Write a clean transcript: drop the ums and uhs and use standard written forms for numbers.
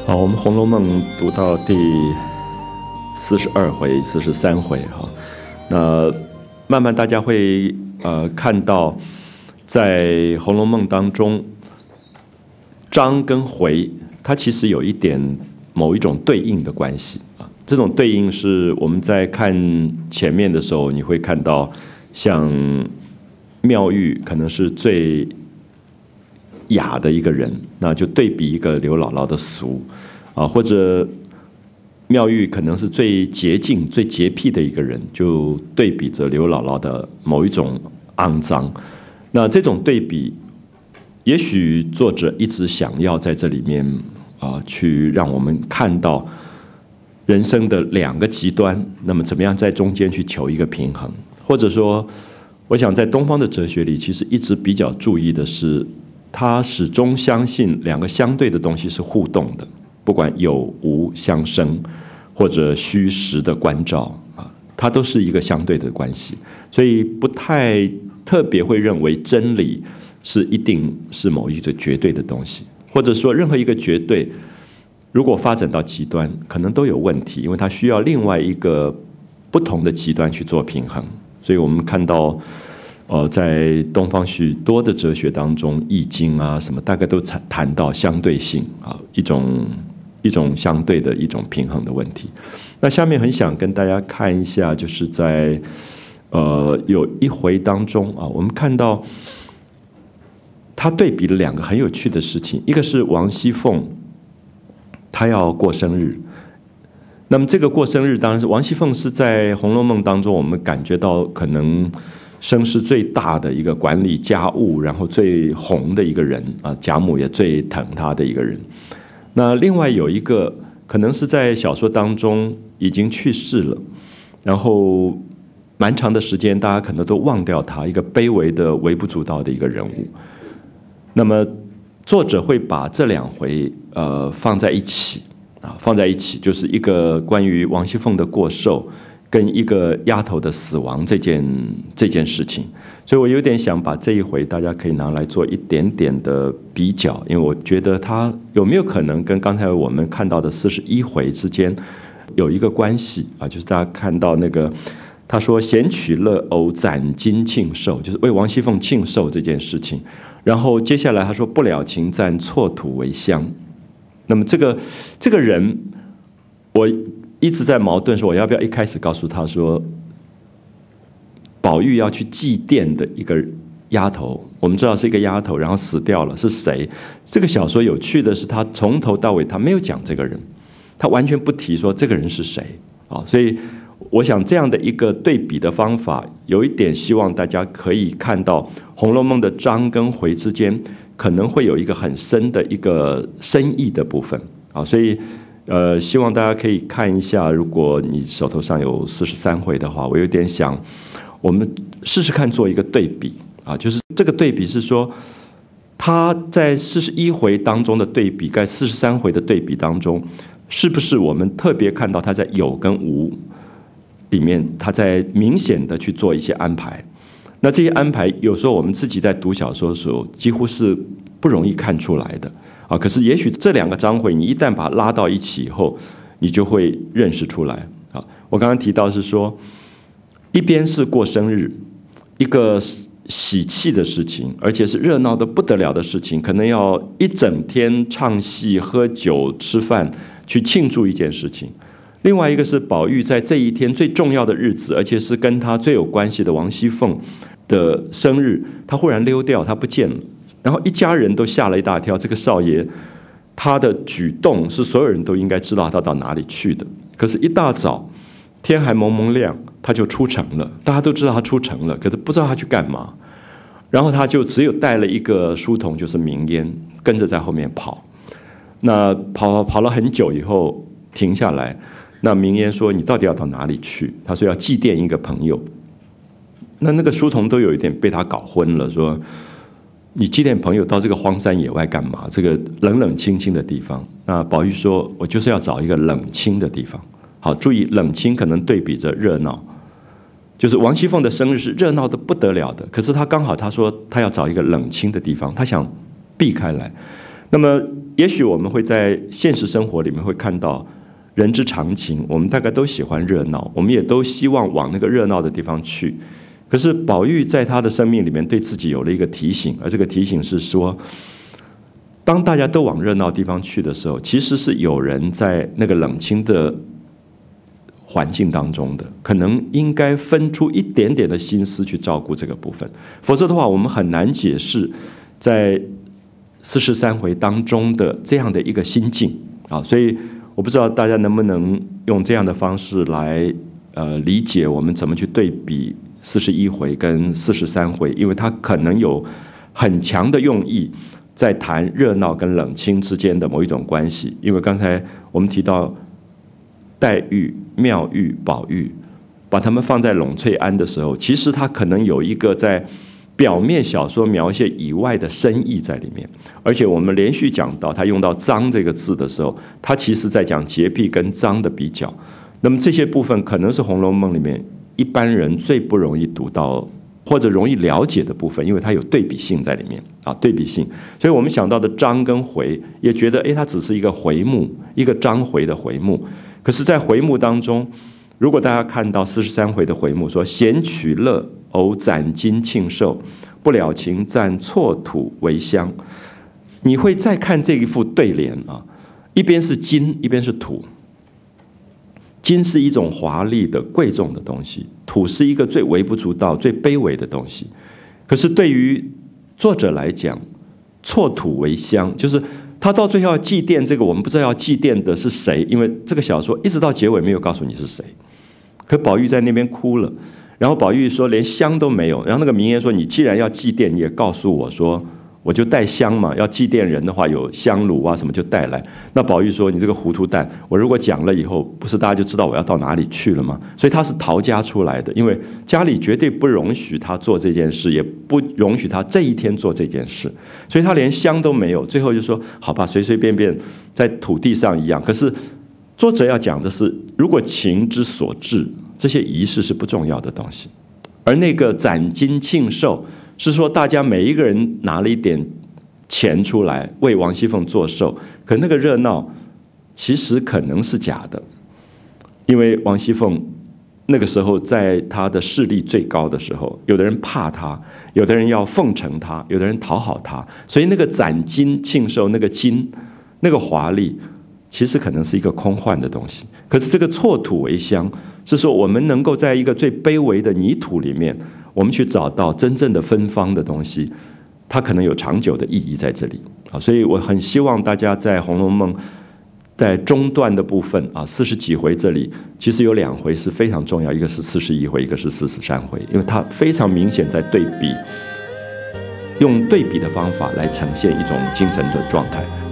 好，我们《红楼梦》读到第42回、43回哈，那慢慢大家会看到，在《红楼梦》当中，章跟回它其实有一点某一种对应的关系啊。这种对应是我们在看前面的时候，你会看到像妙玉可能是最雅的一个人，那就对比一个刘姥姥的俗啊，或者妙玉可能是最洁净、最洁癖的一个人，就对比着刘姥姥的某一种肮脏。那这种对比，也许作者一直想要在这里面去让我们看到人生的两个极端，那么怎么样在中间去求一个平衡，或者说，我想在东方的哲学里，其实一直比较注意的是，他始终相信两个相对的东西是互动的，不管有无相生，或者虚实的关照啊，它都是一个相对的关系，所以不太特别会认为真理是一定是某一个绝对的东西，或者说任何一个绝对，如果发展到极端，可能都有问题，因为它需要另外一个不同的极端去做平衡。所以我们看到，在东方许多的哲学当中，《易经》啊什么，大概都谈到相对性啊，一种相对的一种平衡的问题。那下面很想跟大家看一下，就是在有一回当中啊，我们看到他对比了两个很有趣的事情，一个是王熙凤，她要过生日。那么这个过生日，当然是王熙凤是在《红楼梦》当中，我们感觉到可能声势最大的一个管理家务，然后最红的一个人啊，贾母也最疼她的一个人。那另外有一个可能是在小说当中已经去世了，然后蛮长的时间大家可能都忘掉他，一个卑微的微不足道的一个人物。那么作者会把这两回放在一起啊，放在一起，就是一个关于王熙凤的过寿，跟一个丫头的死亡这件事情。所以我有点想把这一回大家可以拿来做一点点的比较，因为我觉得它有没有可能跟刚才我们看到的41回之间有一个关系啊？就是大家看到那个他说闲取乐偶攒金庆寿，就是为王熙凤庆寿这件事情。然后接下来他说不了情暂错土为乡。那么这个人，我一直在矛盾说，我要不要一开始告诉他说，宝玉要去祭奠的一个丫头，我们知道是一个丫头，然后死掉了，是谁？这个小说有趣的是，他从头到尾他没有讲这个人，他完全不提说这个人是谁啊。所以我想这样的一个对比的方法，有一点希望大家可以看到《红楼梦》的章跟回之间可能会有一个很深的一个深意的部分啊。所以希望大家可以看一下，如果你手头上有43回的话，我有点想我们试试看做一个对比啊，就是这个对比是说，他在41回当中的对比，在43回的对比当中，是不是我们特别看到他在有跟无里面，他在明显的去做一些安排？那这些安排有时候我们自己在读小说的时候，几乎是不容易看出来的啊。可是也许这两个章回，你一旦把它拉到一起以后，你就会认识出来啊。我刚刚提到是说，一边是过生日，一个喜气的事情，而且是热闹的不得了的事情，可能要一整天唱戏、喝酒、吃饭去庆祝一件事情。另外一个是宝玉在这一天最重要的日子，而且是跟他最有关系的王熙凤的生日，他忽然溜掉，他不见了，然后一家人都吓了一大跳。这个少爷他的举动是所有人都应该知道他到哪里去的，可是一大早天还蒙蒙亮，他就出城了，大家都知道他出城了，可是不知道他去干嘛。然后他就只有带了一个书童，就是明烟，跟着在后面跑。那跑了很久以后停下来，那明烟说：“你到底要到哪里去？”他说：“要祭奠一个朋友。”那个书童都有一点被他搞昏了，说：“你祭奠朋友到这个荒山野外干嘛？这个冷冷清清的地方。”那宝玉说：“我就是要找一个冷清的地方。”好，注意冷清可能对比着热闹，就是王熙凤的生日是热闹的不得了的，可是他刚好他说他要找一个冷清的地方，他想避开来。那么也许我们会在现实生活里面会看到人之常情，我们大概都喜欢热闹，我们也都希望往那个热闹的地方去。可是宝玉在他的生命里面对自己有了一个提醒，而这个提醒是说，当大家都往热闹地方去的时候，其实是有人在那个冷清的环境当中的，可能应该分出一点点的心思去照顾这个部分，否则的话，我们很难解释在43回当中的这样的一个心境啊。所以我不知道大家能不能用这样的方式来理解我们怎么去对比41回跟43回，因为它可能有很强的用意在谈热闹跟冷清之间的某一种关系。因为刚才我们提到黛玉、妙玉、宝玉，把他们放在栊翠庵的时候，其实它可能有一个在表面小说描写以外的深意在里面。而且我们连续讲到他用到脏这个字的时候，他其实在讲洁癖跟脏的比较。那么这些部分可能是《红楼梦》里面一般人最不容易读到或者容易了解的部分，因为它有对比性在里面啊，对比性。所以我们想到的章跟回，也觉得它只是一个回目，一个章回的回目。可是在回目当中，如果大家看到43回的回目说闲取乐，偶攒金庆寿，不了情暂错土为香，你会再看这一副对联啊，一边是金，一边是土。金是一种华丽的贵重的东西，土是一个最微不足道最卑微的东西。可是对于作者来讲，错土为香，就是他到最后要祭奠这个，我们不知道要祭奠的是谁，因为这个小说一直到结尾没有告诉你是谁。可宝玉在那边哭了，然后宝玉说连香都没有，然后那个明爷说你既然要祭奠，你也告诉我说，我就带香嘛，要祭奠人的话有香炉啊什么就带来。那宝玉说你这个糊涂蛋，我如果讲了以后，不是大家就知道我要到哪里去了吗？所以他是逃家出来的，因为家里绝对不容许他做这件事，也不容许他这一天做这件事，所以他连香都没有。最后就说好吧，随随便便在土地上一样。可是作者要讲的是，如果情之所至，这些仪式是不重要的东西，而那个攒金庆寿是说大家每一个人拿了一点钱出来为王熙凤做寿，可那个热闹其实可能是假的，因为王熙凤那个时候在她的势力最高的时候，有的人怕她，有的人要奉承她，有的人讨好她，所以那个攒金庆寿，那个金，那个华丽，其实可能是一个空幻的东西。可是这个错土为香，是说我们能够在一个最卑微的泥土里面，我们去找到真正的芬芳的东西，它可能有长久的意义在这里啊。所以我很希望大家在《红楼梦》在中段的部分啊，40几回这里，其实有2回是非常重要，一个是41回，一个是43回，因为它非常明显在对比，用对比的方法来呈现一种精神的状态。